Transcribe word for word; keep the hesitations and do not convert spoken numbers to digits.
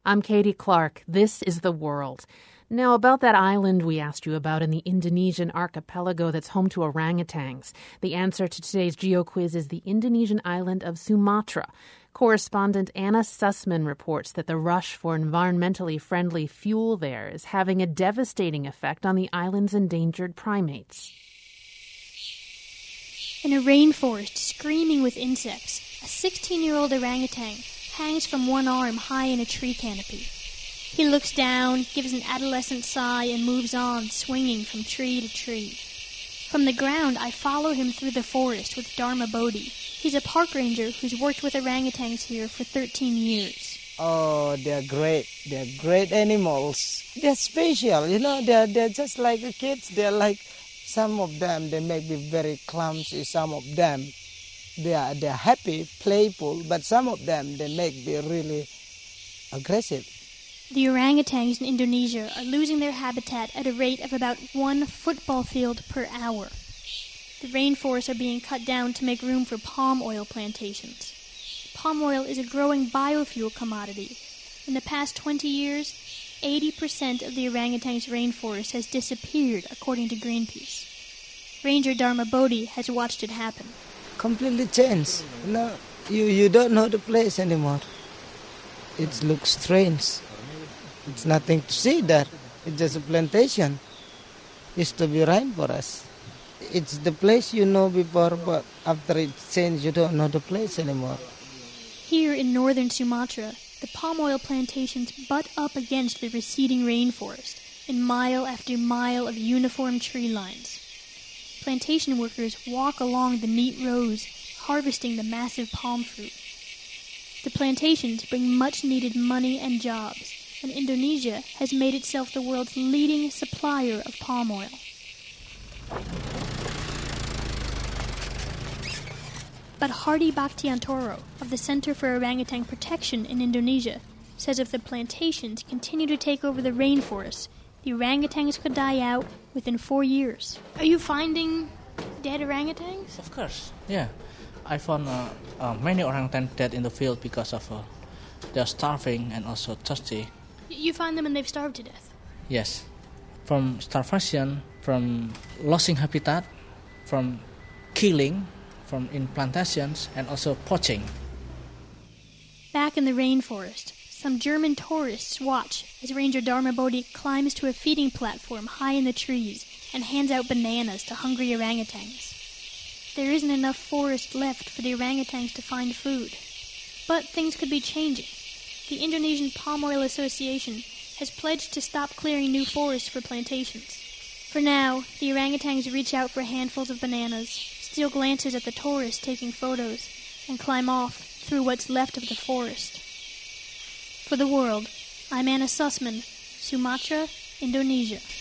I'm Katie Clark. This is The World. Now, about that island we asked you about in the Indonesian archipelago that's home to orangutans. The answer to today's Geo Quiz is the Indonesian island of Sumatra. Correspondent Anna Sussman reports that the rush for environmentally friendly fuel there is having a devastating effect on the island's endangered primates. In a rainforest screaming with insects, a sixteen-year-old orangutan hangs from one arm high in a tree canopy. He looks down, gives an adolescent sigh, and moves on, swinging from tree to tree. From the ground, I follow him through the forest with Dharma Bodhi. He's a park ranger who's worked with orangutans here for thirteen years. Oh, they're great. They're great animals. They're special, you know, they're, they're just like the kids. They're like, some of them, they may be very clumsy, some of them. They are they're happy, playful, but some of them they make be really aggressive. The orangutans in Indonesia are losing their habitat at a rate of about one football field per hour. The rainforests are being cut down to make room for palm oil plantations. Palm oil is a growing biofuel commodity. In the past twenty years, eighty percent of the orangutan's rainforest has disappeared, according to Greenpeace. Ranger Dharma Bodhi has watched it happen. Completely changed. You know, you, you don't know the place anymore. It looks strange. It's nothing to see there. It's just a plantation. Used to be rainforest. It's the place you know before, but after it changed, you don't know the place anymore. Here in northern Sumatra, the palm oil plantations butt up against the receding rainforest in mile after mile of uniform tree lines. Plantation workers walk along the neat rows, harvesting the massive palm fruit. The plantations bring much-needed money and jobs, and Indonesia has made itself the world's leading supplier of palm oil. But Hardy Bhaktiantoro of the Center for Orangutan Protection in Indonesia says if the plantations continue to take over the rainforests, the orangutans could die out within four years. Are you finding dead orangutans? Of course, yeah. I found uh, uh, many orangutans dead in the field because of uh, they're starving and also thirsty. You find them and they've starved to death? Yes. From starvation, from losing habitat, from killing, from in plantations, and also poaching. Back in the rainforest, some German tourists watch as Ranger Dharma Bodhi climbs to a feeding platform high in the trees and hands out bananas to hungry orangutans. There isn't enough forest left for the orangutans to find food. But things could be changing. The Indonesian Palm Oil Association has pledged to stop clearing new forests for plantations. For now, the orangutans reach out for handfuls of bananas, steal glances at the tourists taking photos, and climb off through what's left of the forest. For The World, I'm Anna Sussman, Sumatra, Indonesia.